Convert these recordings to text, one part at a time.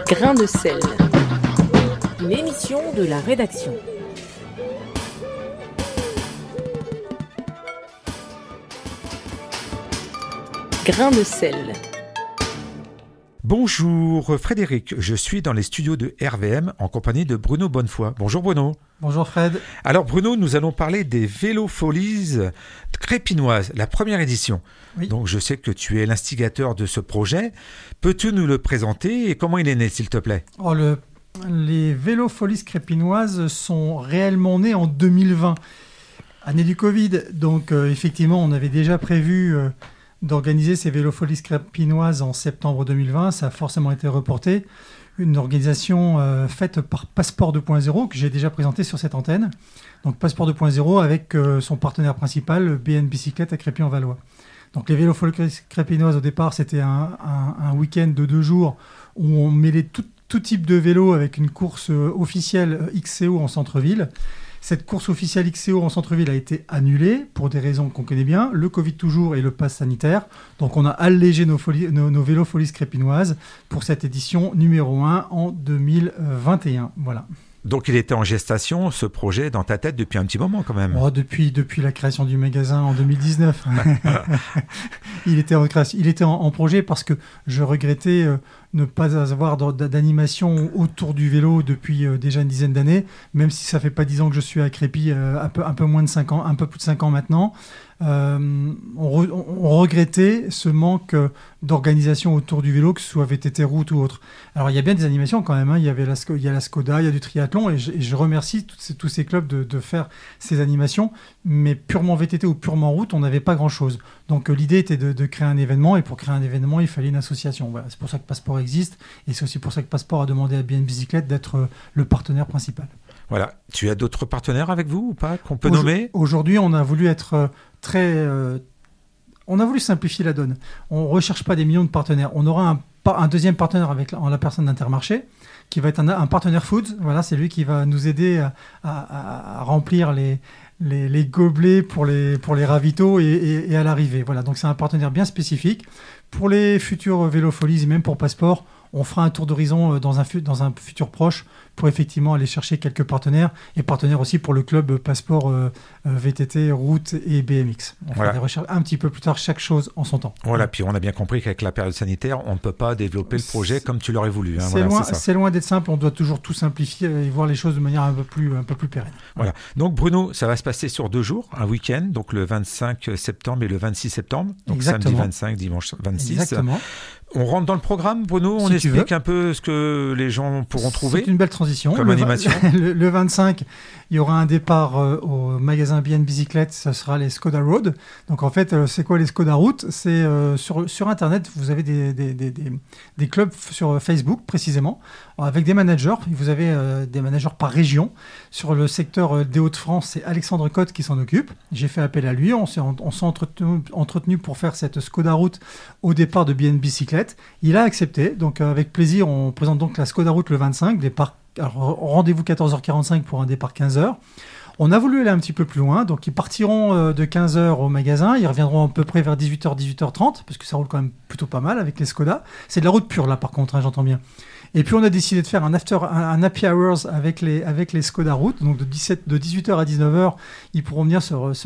Grain de sel, l'émission de la rédaction. Grain de sel. Bonjour Frédéric, je suis dans les studios de RVM en compagnie de Bruno Bonnefoy. Bonjour Bruno. Bonjour Fred. Alors Bruno, nous allons parler des Vélofolies crépinoises, la première édition. Oui. Donc je sais que tu es l'instigateur de ce projet. Peux-tu nous le présenter et comment il est né, s'il te plaît ? Les Vélofolies crépinoises sont réellement nées en 2020, année du Covid. Donc effectivement, on avait déjà prévu d'organiser ces Vélofolies crépinoises en septembre 2020. Ça a forcément été reporté. Une organisation faite par Passeport 2.0 que j'ai déjà présenté sur cette antenne. Donc Passeport 2.0 avec son partenaire principal, BN Bicyclette à Crépy-en-Valois. Donc les Vélofolies crépinoises au départ, c'était un week-end de 2 jours où on mêlait tout type de vélo avec une course officielle XCO en centre-ville. Cette course officielle XCO en centre-ville a été annulée pour des raisons qu'on connaît bien, le Covid toujours et le pass sanitaire. Donc on a allégé nos Vélofolies crépinoises pour cette édition numéro 1 en 2021. Voilà. Donc il était en gestation, ce projet, dans ta tête depuis un petit moment quand même. Depuis la création du magasin en 2019. Il était en projet parce que je regrettais ne pas avoir d'animation autour du vélo depuis déjà une dizaine d'années, même si ça fait pas 10 ans que je suis à Crépy, un peu moins de 5 ans, un peu plus de 5 ans maintenant. On regrettait ce manque d'organisation autour du vélo, que ce soit VTT route ou autre. Alors il y a bien des animations quand même, hein. Il y a la Skoda, il y a du triathlon, et je remercie tous ces clubs de faire ces animations, mais purement VTT ou purement route, on n'avait pas grand-chose. Donc l'idée était de créer un événement, et pour créer un événement, il fallait une association. Voilà, c'est pour ça que Passeport existe, et c'est aussi pour ça que Passeport a demandé à BN Bicyclette d'être le partenaire principal. Voilà. Tu as d'autres partenaires avec vous ou pas qu'on peut nommer ? Aujourd'hui, on a voulu être on a voulu simplifier la donne. On ne recherche pas des millions de partenaires. On aura un deuxième partenaire en la personne d'Intermarché, qui va être un partenaire food. Voilà, c'est lui qui va nous aider à remplir les gobelets pour les ravitaux et à l'arrivée. Voilà, donc c'est un partenaire bien spécifique. Pour les futures Vélofolies et même pour Passeport, on fera un tour d'horizon dans un futur proche pour effectivement aller chercher quelques partenaires, et partenaires aussi pour le club Passeport VTT, route et BMX. On fera des recherches un petit peu plus tard, chaque chose en son temps. Voilà, puis on a bien compris qu'avec la période sanitaire, on ne peut pas développer le projet comme tu l'aurais voulu. Hein. C'est loin d'être simple, on doit toujours tout simplifier et voir les choses de manière un peu plus pérenne. Voilà. Donc Bruno, ça va se passer sur 2 jours, un week-end, donc le 25 septembre et le 26 septembre. Donc Exactement. Samedi 25, dimanche 26. Exactement. On rentre dans le programme, Bruno, on explique un peu ce que les gens pourront trouver. C'est une belle transition. Comme animation. Le 25, il y aura un départ au magasin BN Bicyclette, ce sera les Skoda Road. Donc en fait, c'est quoi les Skoda Route ? C'est sur Internet, vous avez des clubs sur Facebook précisément, avec des managers. Vous avez des managers par région. Sur le secteur des Hauts-de-France, c'est Alexandre Cotte qui s'en occupe. J'ai fait appel à lui. On s'est entretenu pour faire cette Skoda Route au départ de BN Bicyclette. Il a accepté, donc avec plaisir, on présente donc la Skoda Route le 25, rendez-vous 14h45 pour un départ 15h. On a voulu aller un petit peu plus loin, donc ils partiront de 15h au magasin, ils reviendront à peu près vers 18h, 18h30, parce que ça roule quand même plutôt pas mal avec les Skoda. C'est de la route pure là par contre, hein, j'entends bien. Et puis on a décidé de faire un happy hours avec les Skoda Route, donc de 18h à 19h, ils pourront venir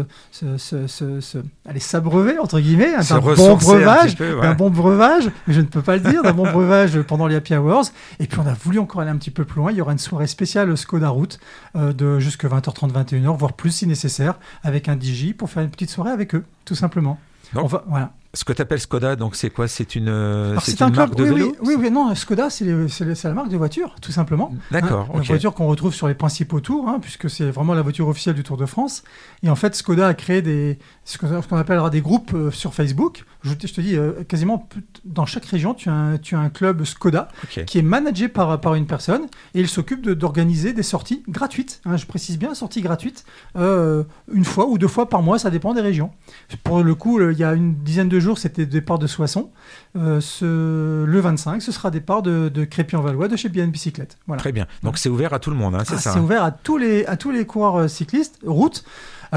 aller s'abreuver entre guillemets d'un bon breuvage, mais je ne peux pas le dire, d'un bon breuvage pendant les happy hours. Et puis on a voulu encore aller un petit peu plus loin, il y aura une soirée spéciale Skoda Route de jusqu'à 20h30, 21h, voire plus si nécessaire, avec un DJ pour faire une petite soirée avec eux, tout simplement. Donc, voilà. Ce que tu appelles Skoda, donc c'est quoi ? C'est une marque de vélo ? Oui, non, Skoda, c'est la marque de voiture, tout simplement. D'accord, La voiture qu'on retrouve sur les principaux tours, puisque c'est vraiment la voiture officielle du Tour de France. Et en fait, Skoda a créé ce qu'on appellera des groupes sur Facebook. Je te dis, quasiment dans chaque région, tu as un club Skoda qui est managé par une personne, et il s'occupe d'organiser des sorties gratuites. Je précise bien, sorties gratuites, une fois ou 2 fois par mois, ça dépend des régions. Pour le coup, il y a une dizaine de jours, c'était départ de Soissons. Le 25, ce sera départ de Crépy-en-Valois, de chez BN Bicyclette. Voilà. Très bien. Donc c'est ouvert à tout le monde, c'est ça ? C'est ouvert à tous les coureurs cyclistes, route. Alors,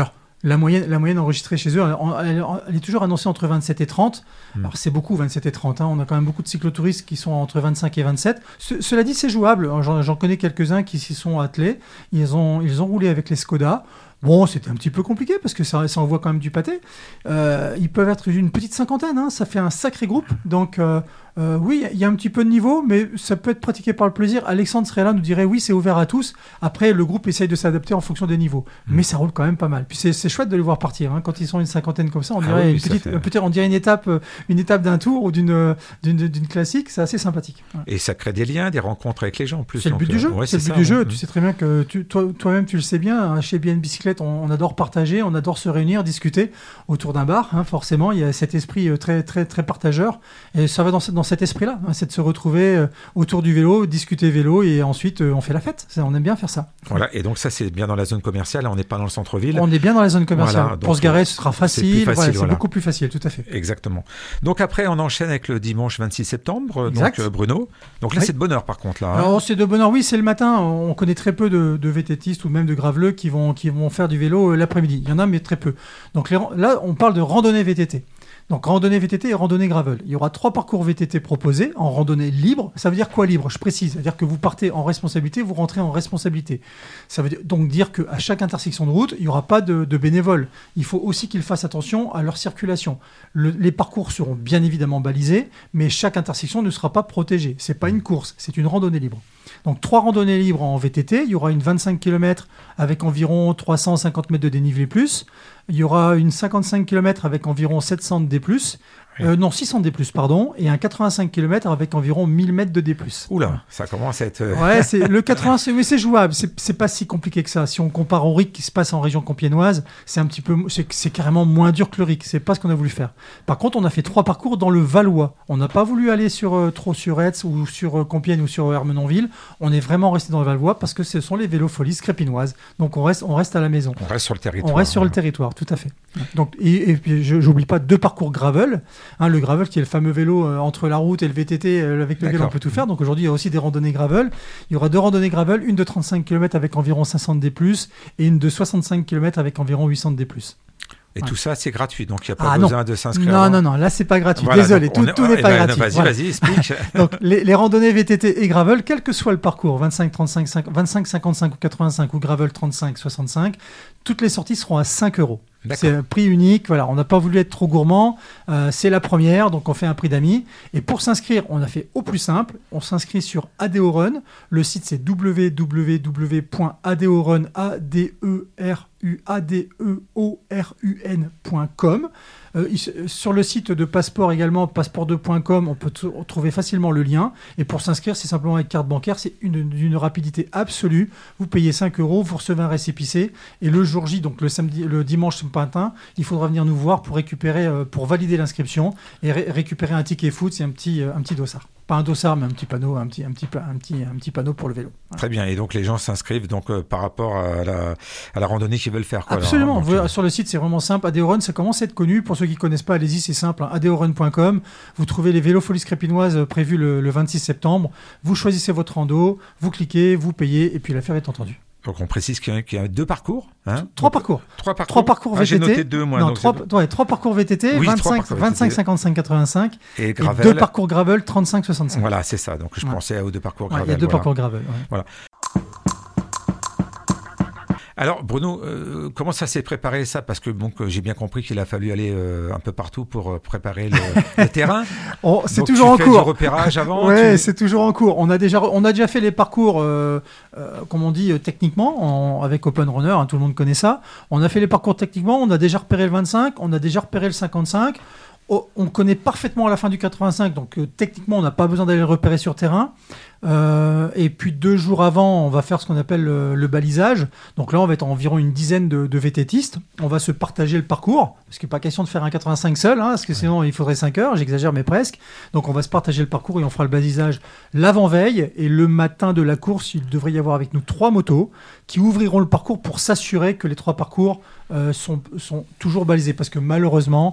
La moyenne enregistrée chez eux, elle est toujours annoncée entre 27 et 30. Alors c'est beaucoup 27 et 30. On a quand même beaucoup de cyclotouristes qui sont entre 25 et 27. Cela dit, c'est jouable. J'en connais quelques-uns qui s'y sont attelés. Ils ont roulé avec les Skoda. Bon, c'était un petit peu compliqué parce que ça envoie quand même du pâté. Ils peuvent être une petite cinquantaine, ça fait un sacré groupe. Donc oui, il y a un petit peu de niveau, mais ça peut être pratiqué par le plaisir. Alexandre serait là, nous dirait oui, c'est ouvert à tous. Après, le groupe essaye de s'adapter en fonction des niveaux. Mais ça roule quand même pas mal. Puis c'est chouette de les voir partir. Quand ils sont une cinquantaine comme ça, on dirait on dirait une étape d'un tour ou d'une classique. C'est assez sympathique. Ouais. Et ça crée des liens, des rencontres avec les gens en plus. C'est le but du jeu. C'est le but du jeu. Tu sais très bien que toi-même, tu le sais bien. Chez BN Bicyclette, on adore partager, on adore se réunir, discuter autour d'un bar. Forcément, il y a cet esprit très, très, très partageur. Et ça va dans cet esprit-là. C'est de se retrouver autour du vélo, discuter vélo et ensuite on fait la fête. On aime bien faire ça. Voilà. Et donc ça, c'est bien dans la zone commerciale. On n'est pas dans le centre-ville. On est bien dans la zone commerciale. Voilà, pour se garer, ce sera facile. C'est beaucoup plus facile, tout à fait. Exactement. Donc après, on enchaîne avec le dimanche 26 septembre. Donc Bruno. Donc là, c'est de bonne heure par contre. Là, Alors c'est de bonne heure, oui, c'est le matin. On connaît très peu de VTTistes ou même de graveleux qui vont faire du vélo l'après-midi. Il y en a, mais très peu. Donc là, on parle de randonnée VTT. Donc randonnée VTT et randonnée gravel. Il y aura 3 parcours VTT proposés en randonnée libre. Ça veut dire quoi libre ? Je précise. C'est-à-dire que vous partez en responsabilité, vous rentrez en responsabilité. Ça veut donc dire qu'à chaque intersection de route, il n'y aura pas de bénévoles. Il faut aussi qu'ils fassent attention à leur circulation. Les parcours seront bien évidemment balisés, mais chaque intersection ne sera pas protégée. Ce n'est pas une course, c'est une randonnée libre. Donc 3 randonnées libres en VTT. Il y aura une 25 km avec environ 350 mètres de dénivelé plus. Il y aura une 55 km avec environ 700 de D+, 600 D+, pardon, et un 85 km avec environ 1000 mètres de D+. Oula, ça commence à être... Ouais, le 80, oui, c'est jouable, c'est pas si compliqué que ça. Si on compare au RIC qui se passe en région compiègnoise, c'est carrément moins dur que le RIC, c'est pas ce qu'on a voulu faire. Par contre, on a fait 3 parcours dans le Valois. On n'a pas voulu aller trop sur Etz ou sur Compiègne ou sur Ermenonville. On est vraiment resté dans le Valois parce que ce sont les vélofolies crépinoises. Donc on reste à la maison. On reste sur le territoire. On reste sur le territoire, tout à fait. Donc, et puis j'oublie pas 2 parcours gravel. Le gravel qui est le fameux vélo entre la route et le VTT avec lequel on peut tout faire. Donc aujourd'hui, il y a aussi des randonnées gravel. Il y aura 2 randonnées gravel, une de 35 km avec environ 500 D+, et une de 65 km avec environ 800 D+. Et tout ça, c'est gratuit, donc il n'y a pas besoin de s'inscrire. Non, là, c'est pas gratuit. Voilà, désolé, tout n'est pas gratuit. Vas-y, explique. Donc, les randonnées VTT et gravel, quel que soit le parcours, 25, 55 ou 85 ou gravel 35, 65, toutes les sorties seront à 5 €. C'est un prix unique. Voilà, on n'a pas voulu être trop gourmand. C'est la première, donc on fait un prix d'amis. Et pour s'inscrire, on a fait au plus simple. On s'inscrit sur ADO Run. Le site, c'est www.adeorun.com. Sur le site de Passeport également, passeport2.com, on peut trouver facilement le lien. Et pour s'inscrire, c'est simplement avec carte bancaire. C'est d'une rapidité absolue. Vous payez 5 €, vous recevez un récépissé. Et le jour J, donc le dimanche matin, il faudra venir nous voir pour valider l'inscription et récupérer un ticket foot. C'est un petit dossard. Pas un dossard, mais un petit panneau, un petit panneau pour le vélo. Voilà. Très bien. Et donc les gens s'inscrivent par rapport à la randonnée qu'ils veulent faire. Absolument. Sur le site, c'est vraiment simple. ADO Run, ça commence à être connu. Pour ceux qui ne connaissent pas, allez-y, c'est simple. ADORun.com. Vous trouvez les vélofolies crépinoises prévues le 26 septembre. Vous choisissez votre rando, vous cliquez, vous payez, et puis l'affaire est entendue. Donc on précise qu'il y a 2 parcours. 3 parcours. 3 parcours. 3 parcours VTT. J'ai noté 2 moi. Non, 3 parcours VTT, oui, 25, 55, 85. Et gravel. 2 parcours gravel, 35, 65. Voilà, c'est ça. Donc je pensais aux 2 parcours gravel. Il y a 2 parcours gravel. Voilà. Alors Bruno, comment ça s'est préparé ça ? Parce que j'ai bien compris qu'il a fallu aller un peu partout pour préparer le terrain. C'est donc, toujours en cours. Du repérage avant. Oui, c'est toujours en cours. On a déjà fait les parcours, comme on dit techniquement, avec Open Runner. Tout le monde connaît ça. On a fait les parcours techniquement. On a déjà repéré le 25. On a déjà repéré le 55. On connaît parfaitement à la fin du 85, donc techniquement on n'a pas besoin d'aller le repérer sur terrain. Et puis 2 jours avant, on va faire ce qu'on appelle le balisage. Donc là, on va être environ une dizaine de VTTistes. On va se partager le parcours, parce qu'il n'est pas question de faire un 85 seul, parce que sinon il faudrait 5 heures, j'exagère mais presque. Donc on va se partager le parcours et on fera le balisage l'avant-veille. Et le matin de la course, il devrait y avoir avec nous 3 motos qui ouvriront le parcours pour s'assurer que les 3 parcours sont toujours balisés. Parce que malheureusement,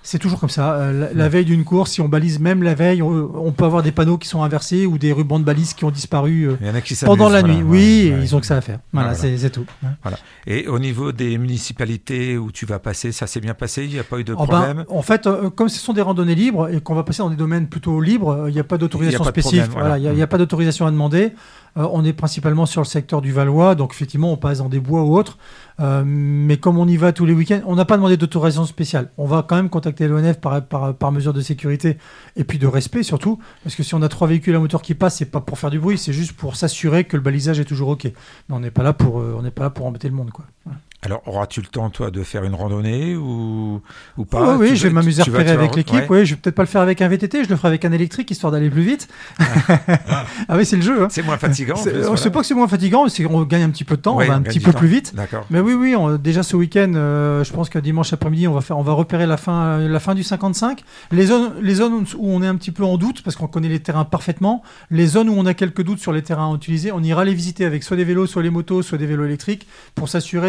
C'est toujours comme ça. La veille d'une course, si on balise même la veille, on peut avoir des panneaux qui sont inversés ou des rubans de balise qui ont disparu pendant la nuit. Oui, ils ont que ça à faire. Voilà, c'est tout. Voilà. Et au niveau des municipalités où tu vas passer, ça s'est bien passé? Il n'y a pas eu de problème? En fait, comme ce sont des randonnées libres et qu'on va passer dans des domaines plutôt libres, il n'y a pas d'autorisation spécifique. Il n'y a pas d'autorisation à demander. On est principalement sur le secteur du Valois, donc effectivement, on passe dans des bois ou autres. Mais comme on y va tous les week-ends, on n'a pas demandé d'autorisation spéciale. On va quand même contacter l'ONF par mesure de sécurité et puis de respect surtout, parce que si on a 3 véhicules à moteur qui passent, c'est pas pour faire du bruit, c'est juste pour s'assurer que le balisage est toujours OK. Mais on n'est pas là pour embêter le monde, quoi. Voilà. Alors, auras-tu le temps, toi, de faire une randonnée ou pas? Oui, je vais m'amuser à repérer avec l'équipe. Ouais. Oui, je vais peut-être pas le faire avec un VTT, je le ferai avec un électrique, histoire d'aller plus vite. Ah oui, c'est le jeu. Hein. C'est moins fatigant. C'est pas que c'est moins fatigant, c'est qu'on gagne un petit peu de temps, on va un petit peu plus vite. D'accord. Mais oui, déjà ce week-end, je pense que dimanche après-midi, on va repérer la fin du 55. Les zones où on est un petit peu en doute, parce qu'on connaît les terrains parfaitement, les zones où on a quelques doutes sur les terrains à utiliser, on ira les visiter avec soit des vélos, soit les motos, soit des vélos électriques, pour s'assurer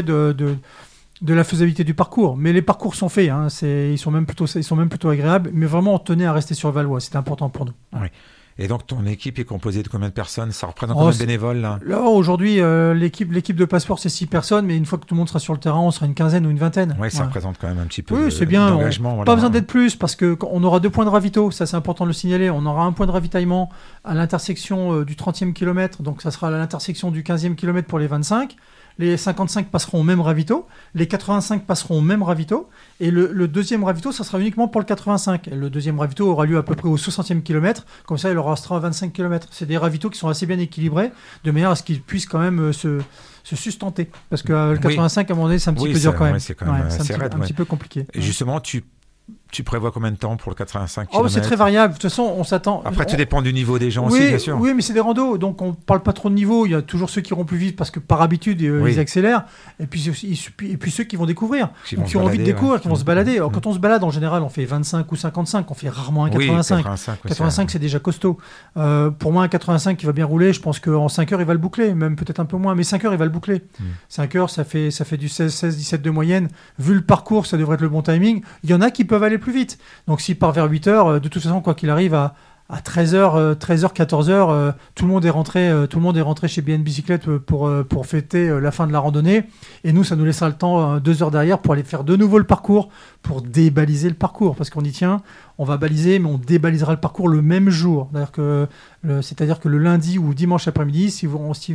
de la faisabilité du parcours. Mais les parcours sont faits, hein. Ils sont même plutôt agréables, mais vraiment on tenait à rester sur Valois, c'était important pour nous. Oui. Et donc ton équipe est composée de combien de personnes? Ça représente combien de bénévoles là aujourd'hui, l'équipe de Passeport, c'est 6 personnes, mais une fois que tout le monde sera sur le terrain, on sera une quinzaine ou une vingtaine. Oui, ça représente quand même un petit peu c'est bien. d'engagement. Pas besoin d'être plus, parce qu'on aura 2 points de ravito, ça c'est important de le signaler. On aura un point de ravitaillement à l'intersection du 30e kilomètre, donc ça sera à l'intersection du 15e kilomètre pour les 25. Les 55 passeront au même ravito, les 85 passeront au même ravito, et le deuxième ravito, ça sera uniquement pour le 85. Et le deuxième ravito aura lieu à peu près au 60e kilomètre, comme ça il aura restera à 25 km. C'est des ravitos qui sont assez bien équilibrés, de manière à ce qu'ils puissent quand même se sustenter. Parce que le 85, à un moment donné, c'est un petit peu dur quand même. C'est quand même un petit peu compliqué. Et justement, tu prévois combien de temps pour le 85 km? C'est très variable. De toute façon, on s'attend. Après, tout dépend du niveau des gens aussi, bien sûr. Oui, mais c'est des randos, donc on parle pas trop de niveau. Il y a toujours ceux qui iront plus vite parce que par habitude, ils accélèrent. Et puis ceux qui vont découvrir, qui ont envie de découvrir, qui vont se balader. Alors, quand on se balade, en général, on fait 25 ou 55. On fait rarement un 85. 85, c'est déjà costaud. Pour moi, un 85 qui va bien rouler, je pense qu'en 5 heures, il va le boucler. Même peut-être un peu moins, mais 5 heures, il va le boucler. 5 heures, ça fait du 16-17 de moyenne. Vu le parcours, ça devrait être le bon timing. Il y en a qui peuvent aller plus vite. Donc s'il part vers 8h, de toute façon, quoi qu'il arrive, à 13h, 14h, tout le monde est rentré chez BN Bicyclette pour fêter la fin de la randonnée. Et nous, ça nous laissera le temps, 2 heures derrière, pour aller faire de nouveau le parcours, pour débaliser le parcours. Parce qu'on y tient, on va baliser, mais on débalisera le parcours le même jour. C'est-à-dire que le lundi ou dimanche après-midi, si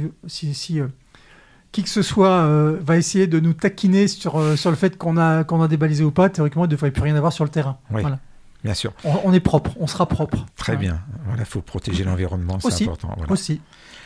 qui que ce soit va essayer de nous taquiner sur le fait qu'on a débalisé ou pas, théoriquement, il ne devrait plus rien avoir sur le terrain. Oui, voilà. Bien sûr. On est propre, on sera propre. Très bien. Voilà, il faut protéger l'environnement, c'est important. Voilà. Aussi.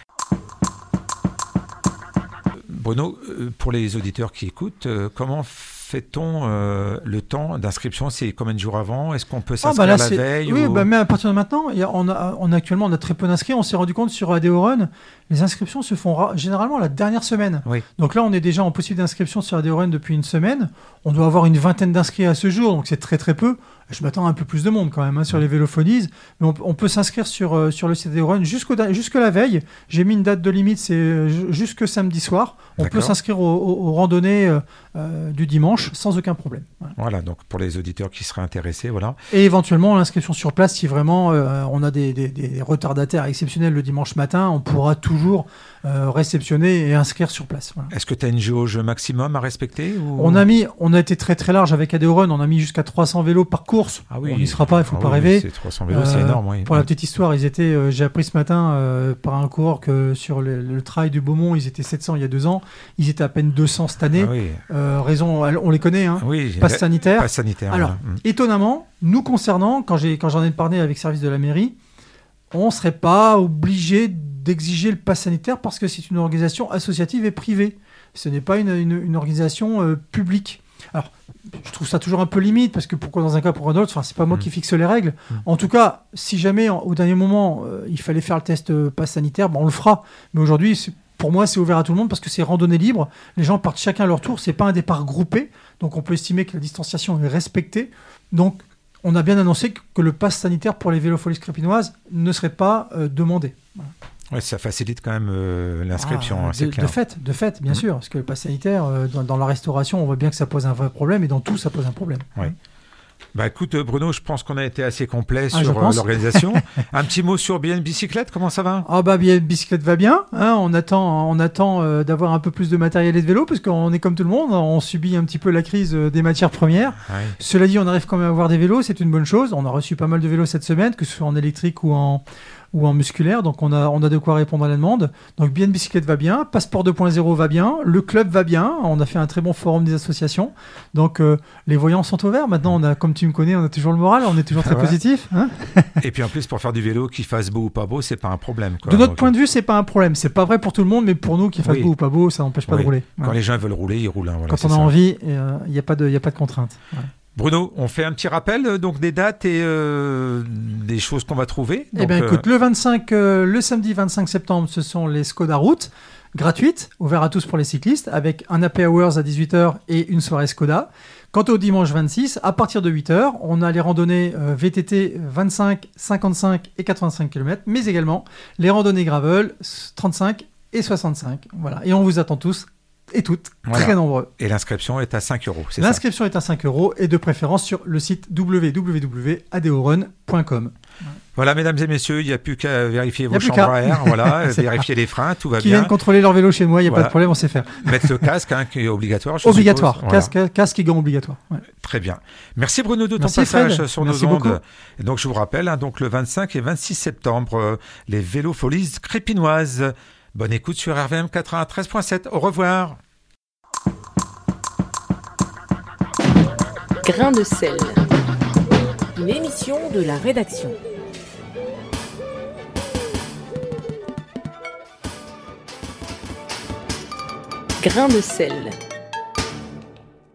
Bruno, pour les auditeurs qui écoutent, comment fait-on le temps d'inscription? C'est combien de jours avant? Est-ce qu'on peut s'inscrire la veille? Oui, mais à partir de maintenant, actuellement, on a très peu d'inscrits. On s'est rendu compte sur ADO Run, les inscriptions se font généralement la dernière semaine. Oui. Donc là, on est déjà en possible d'inscription sur ADO Run depuis une semaine. On doit avoir une vingtaine d'inscrits à ce jour, donc c'est très très peu. Je m'attends à un peu plus de monde quand même sur les vélophonies, mais on peut s'inscrire sur le site ADO Run jusque la veille. J'ai mis une date de limite, c'est jusque samedi soir. On peut s'inscrire aux randonnées du dimanche sans aucun problème. Voilà, donc pour les auditeurs qui seraient intéressés, voilà. Et éventuellement l'inscription sur place, si vraiment on a des retardataires exceptionnels le dimanche matin, on pourra toujours réceptionner et inscrire sur place. Voilà. Est-ce que tu as une jauge maximum à respecter ou... On a été très très large avec ADO Run, on a mis jusqu'à 300 vélos par course. Ah oui. On n'y sera pas, il ne faut pas rêver. C'est 300 vélos, c'est énorme. Oui. Pour la petite histoire, j'ai appris ce matin par un coureur que sur le trail du Beaumont, ils étaient 700 il y a 2 ans, ils étaient à peine 200 cette année. Ah oui. Raison, on les connaît, hein. Oui, passe sanitaire. Passe sanitaire. Alors, étonnamment, nous concernant, quand j'en ai parlé avec le service de la mairie, on ne serait pas obligé d'exiger le pass sanitaire parce que c'est une organisation associative et privée. Ce n'est pas une organisation publique. Alors, je trouve ça toujours un peu limite parce que pourquoi dans un cas, pour un autre, c'est pas moi qui fixe les règles. En tout cas, si jamais au dernier moment il fallait faire le test pass sanitaire, on le fera. Mais aujourd'hui, pour moi, c'est ouvert à tout le monde parce que c'est randonnée libre. Les gens partent chacun à leur tour. C'est pas un départ groupé, donc on peut estimer que la distanciation est respectée. Donc, on a bien annoncé que le pass sanitaire pour les vélofolies crépinoises ne serait pas demandé. Voilà. Ouais, ça facilite quand même l'inscription, c'est clair. De fait, bien sûr, parce que le pass sanitaire, dans la restauration, on voit bien que ça pose un vrai problème, et dans tout, ça pose un problème. Oui. Bah écoute Bruno, je pense qu'on a été assez complet je sur pense. l'organisation. Un petit mot sur BN Bicyclette, comment ça va? BN Bicyclette va bien. On attend d'avoir un peu plus de matériel et de vélo parce qu'on est comme tout le monde, on subit un petit peu la crise des matières premières. Ouais. Cela dit, on arrive quand même à avoir des vélos, c'est une bonne chose. On a reçu pas mal de vélos cette semaine, que ce soit en électrique ou en musculaire, donc on a de quoi répondre à la demande. Donc BN Bicyclette va bien, Passeport 2.0 va bien, le club va bien, on a fait un très bon forum des associations, donc les voyants sont au vert. Maintenant, comme tu me connais, on a toujours le moral, on est toujours très positif. Hein. Et puis en plus, pour faire du vélo, qu'il fasse beau ou pas beau, c'est pas un problème. Quoi. De notre point de vue, c'est pas un problème. C'est pas vrai pour tout le monde, mais pour nous, qu'il fasse beau ou pas beau, ça n'empêche pas de rouler. Quand les gens veulent rouler, ils roulent. Hein, voilà, quand on a envie, il n'y a pas de contrainte. Ouais. Bruno, on fait un petit rappel donc des dates et des choses qu'on va trouver. Donc, écoute, le samedi 25 septembre, ce sont les Skoda Route, gratuites, ouvertes à tous pour les cyclistes, avec un happy hours à 18h et une soirée Skoda. Quant au dimanche 26, à partir de 8h, on a les randonnées VTT 25, 55 et 85 km, mais également les randonnées gravel 35 et 65. Voilà. Et on vous attend tous et toutes, très nombreux. Et l'inscription est à 5 €, c'est ça? L'inscription est à 5 € et de préférence sur le site www.adeorun.com. Voilà, mesdames et messieurs, il n'y a plus qu'à vérifier vos chambres à air, vérifier les freins, tout va bien. Qui viennent contrôler leur vélo chez moi, il n'y a pas de problème, on sait faire. Mettre le casque, qui est obligatoire. Obligatoire, casque et gants obligatoire. Ouais. Très bien. Merci Bruno de ton passage sur nos ondes. Et donc je vous rappelle, donc le 25 et 26 septembre, les Vélofolies crépinoises. Bonne écoute sur RVM 93.7. Au revoir. Grain de sel. Une émission de la rédaction. Grain de sel.